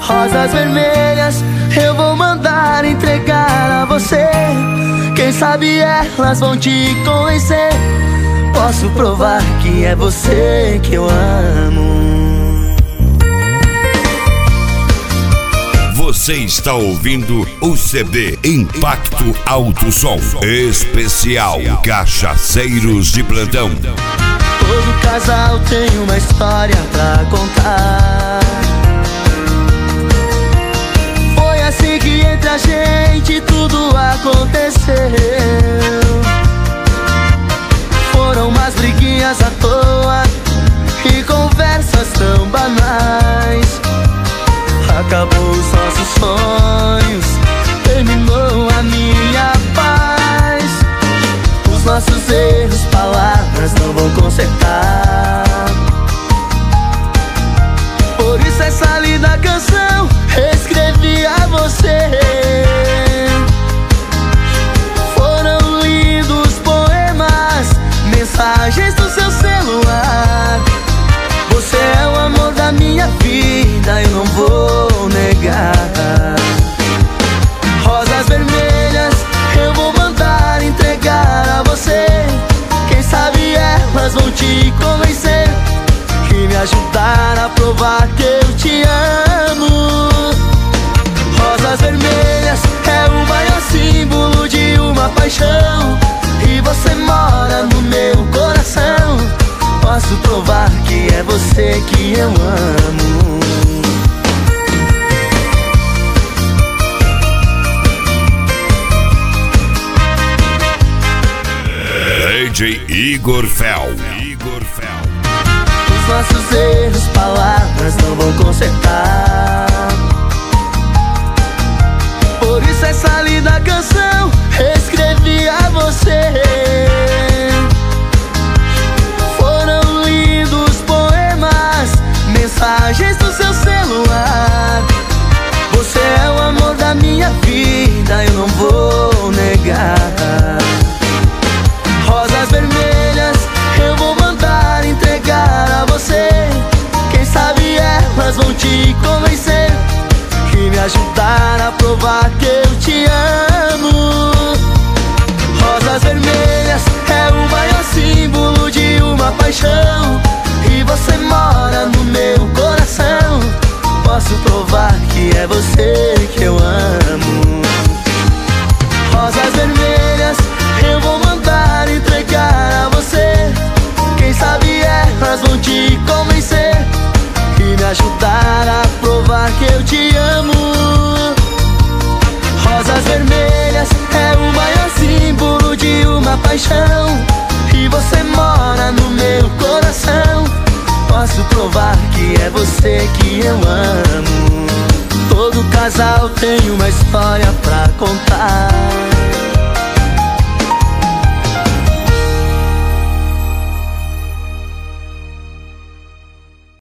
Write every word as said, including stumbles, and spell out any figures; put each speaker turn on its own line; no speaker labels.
Rosas vermelhas eu vou mandar entregar a você. Quem sabe elas vão te convencer. Posso provar que é você que eu amo.
Você está ouvindo o C D Impacto Alto Som Especial Cachaceiros de Plantão.
Todo casal tem uma história pra contar. Foi assim que entre a gente tudo aconteceu. Foram umas briguinhas à toa e conversas tão banais. Acabou os nossos sonhos, terminou a minha paz. Os nossos erros, palavras não vão consertar. Por isso essa linda canção escrevi a você. Foram lindos poemas, mensagens do seu celular. Você é o amor da minha vida, eu não vou negar. Rosas vermelhas eu vou mandar entregar a você. Quem sabe elas vão te convencer e me ajudar a provar que eu te amo. Rosas vermelhas é o maior símbolo de uma paixão, e você mora no meu coração. Posso provar que é você que eu amo.
D J Igor Fel. Igor Fel.
Os nossos erros, palavras não vão consertar. Por isso essa linda canção escrevi a você. Foram lindos poemas, mensagens do seu celular. Você é o amor da minha vida, eu não vou negar. Rosas vermelhas eu vou mandar entregar a você. Quem sabe elas vão te convencer e me ajudar a provar que eu te amo. Rosas vermelhas é o maior símbolo de uma paixão, e você mora no meu coração. Posso provar que é você que eu amo. Rosas vermelhas eu vou mandar entregar a você. Quem sabe elas vão te convencer e me ajudar a provar que eu te amo. Rosas vermelhas é o maior símbolo de uma paixão, e você mora no meu coração. Posso provar que é você que eu amo. Todo casal tem uma história pra contar.